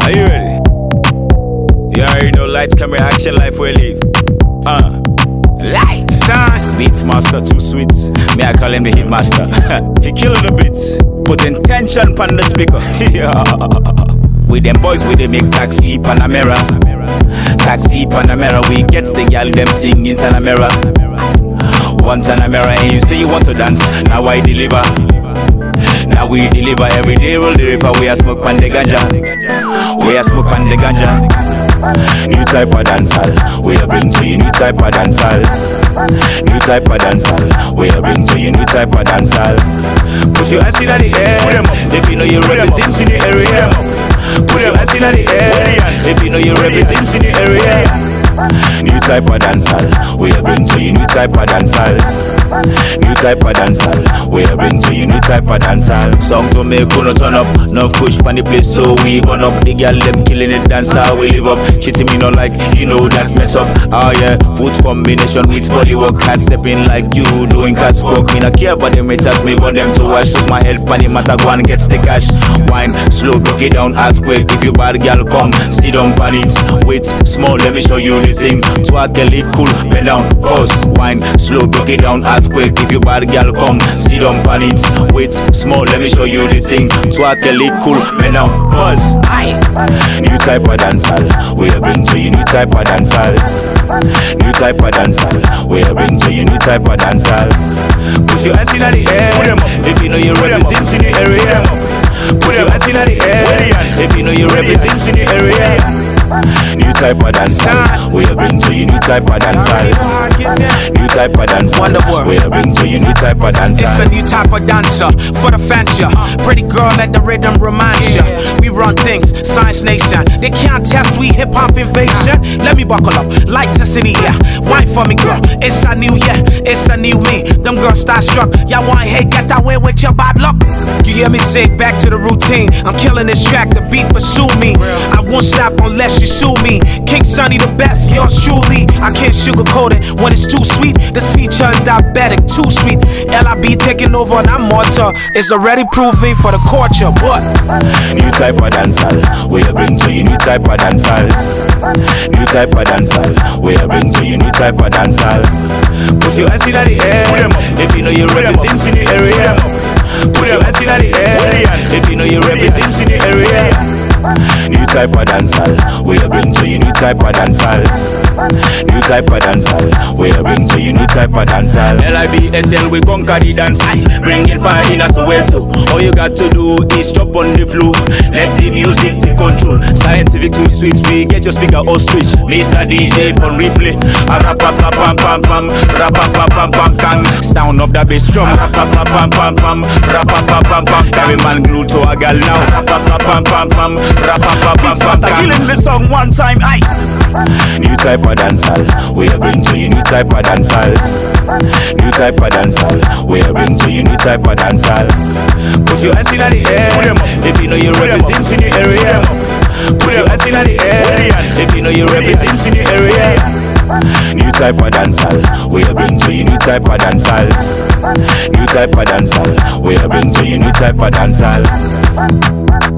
Are you ready? You already know lights, camera, action, life we live. Light Signs. Beats master too sweet. Me I call him the hit master. He killing the beats. Put intention on the speaker. With them boys we they make taxi Panamera. Taxi Panamera. We gets the girl them singing Panamera. One Panamera and you say you want to dance. Now I deliver. Now we deliver every day, roll the river. We are smoke pan the ganja. We are smoke pan the ganja. New type of dancehall. We are bring to you new type of dancehall. New type of dancehall. We are bring to you new type of dancehall. Put your hands in the air if you know you represent in the area. Put your hands in the air if you know you represent in the area. New type of dancehall. We are bring to you new type of dancehall. New type of dancehall. We are bring to you new type of dancehall. Song to make you no turn up. No push pan the place so we burn up. The girl them killing it dancehall we live up. Cheating me not like you know that's mess up. Oh yeah, foot combination with body work. Cat stepping like you doing cat's walk. Me not care about them haters, me want them to wash. Put my head pan the matter go and gets the cash. Wine slow, break it down as quick. If you bad girl come, sit down pan it. Wait small, let me show you the thing. Twerk it cool, bend down, pause. Wine slow, break it down as quick. If you bad girl come, sit down pan it. Wait small, let me show you the thing. Twerk it cool, bend down, pause. New type of dancehall. We are bring to you new type of dancehall. New type of dancehall. We are bring to you new type of dancehall. Put your hands in the air if you know you represent in the area. Put your hands in the air if you know you represent in the area. New type of dancehall. We are bring to you new type of dancehall. New type of dancehall. We are bring to you new type of dancehall. It's a new type of dancer for the fancy. Pretty girl, let the rhythm remind ya. We run things, Science Nation. They can't test, we hip hop invasion. Let me buckle up, like this in the air. Wine for me, girl. It's a new year, it's a new me. Them girls starstruck. Y'all want hate, get that way with your bad luck. You hear me say back to the routine. I'm killing this track, the beat pursue me. I won't stop unless you sue me. King Sunny the best, yours truly. I can't sugarcoat it when it's too sweet. This feature is diabetic, too sweet. LIB taking over and I'm mortar. It's already proving for the culture. What? New type of dancehall. We are bring to you new type of dancehall. New type of dancehall. We are bring to you new type of dancehall. Put your hands in the air if you know you represent in the area. Put your hands in the air if you know you represent in the area. New type of dancehall. We are bring to you new type of dancehall. New type of dancehall. We are bring to you new type of dancehall. LIBSL we conquer the dance. Bringing fire in a Soweto. All you got to do is jump on the floor. Let the music take control. Scientific too sweet. We get your speaker all switch. Mr. DJ on replay. Pam pam pam. Pam pam pam. Sound of the bass drum. Pam pam pam pam. Pam pam. Carry man glued to a gal now. Pam pam pam. Killing the song one time. New type of dancehall. We are bring to you new type of dancehall. New type of dancehall. We are bring to you new type of dancehall. Put your hands in the air if you know you represent in the area. Put your hands in the air if you know you represent in the area. New type of dancehall. We are bring to you new type of dancehall. New type of dancehall. We are bring to you new type of dancehall.